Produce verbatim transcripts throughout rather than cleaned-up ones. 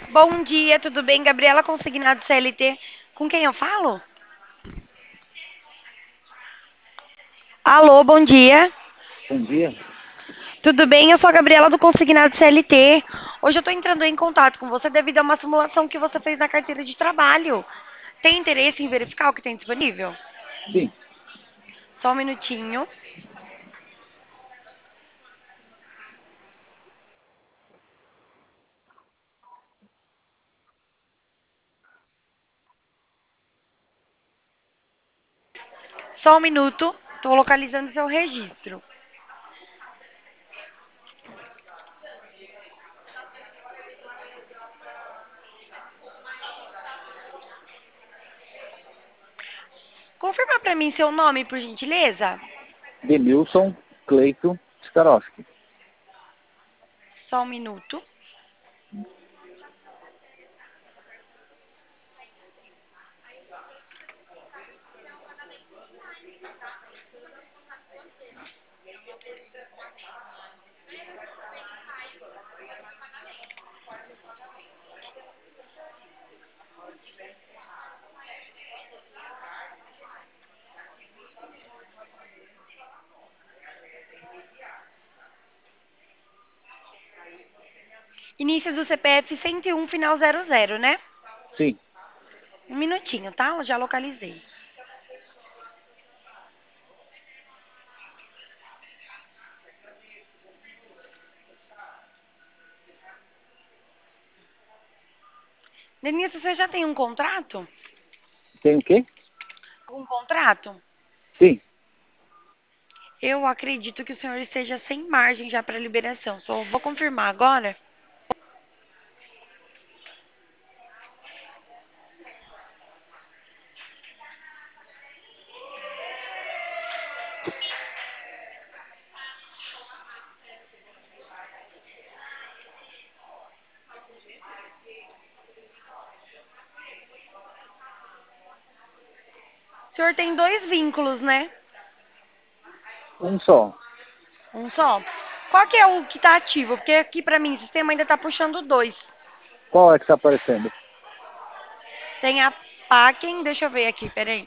Bom dia, tudo bem? Gabriela Consignado C L T. Com quem eu falo? Alô, bom dia. Bom dia. Tudo bem? Eu sou a Gabriela do Consignado C L T. Hoje eu estou entrando em contato com você devido a uma simulação que você fez na carteira de trabalho. Tem interesse em verificar o que tem disponível? Sim, Só um minutinho. Só um minuto. Estou localizando seu registro. Confirma para mim seu nome, por gentileza. Demilson Cleito Starowski. Só um minuto. Início do C P F cento e um, final zero zero, né? Sim, Um minutinho, tá? Eu já localizei. Denilson, você já tem um contrato? tem o quê? Um contrato? Sim, Eu acredito que o senhor esteja sem margem já para liberação. Só vou confirmar agora. O senhor tem dois vínculos, né? um só. Um só. Qual que é o que está ativo? Porque aqui para mim o sistema ainda está puxando dois. Qual é que está aparecendo? Tem a Paquem, deixa eu ver aqui, peraí.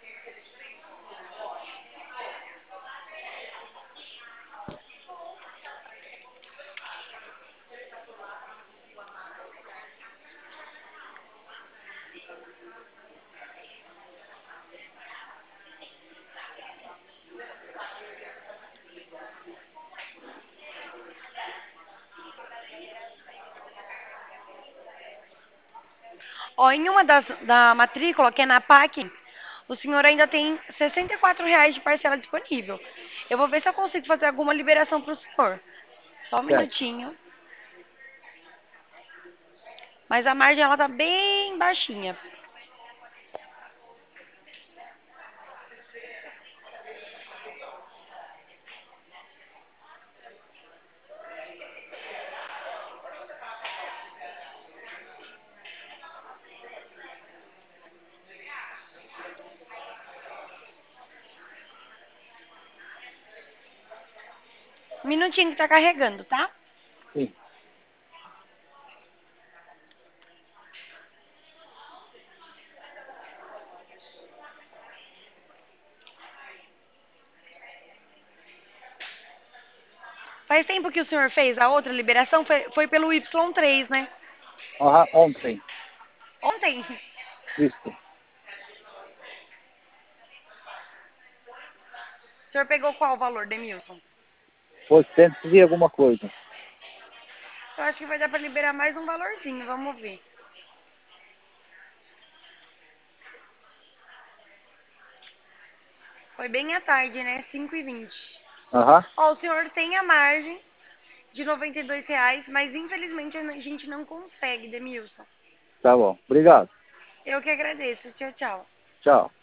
Ó, em uma das da matrícula, que é na Paquem, o senhor ainda tem sessenta e quatro reais de parcela disponível. Eu vou ver se eu consigo fazer alguma liberação para o senhor. Só um Certo. minutinho. Mas a margem ela tá bem baixinha. Um minutinho que tá carregando, tá? Sim. Faz tempo que o senhor fez a outra liberação, foi, foi pelo Y três, né? Aham, ontem. Ontem. Isso. O senhor pegou qual valor, Demilson? oitocentos e alguma coisa. Eu acho que vai dar pra liberar mais um valorzinho, vamos ver. Foi bem à tarde, né? cinco e vinte. Aham, Ó, o senhor tem a margem de noventa e dois reais, mas infelizmente a gente não consegue, Demilson. tá bom. Obrigado. Eu que agradeço. Tchau, tchau. Tchau.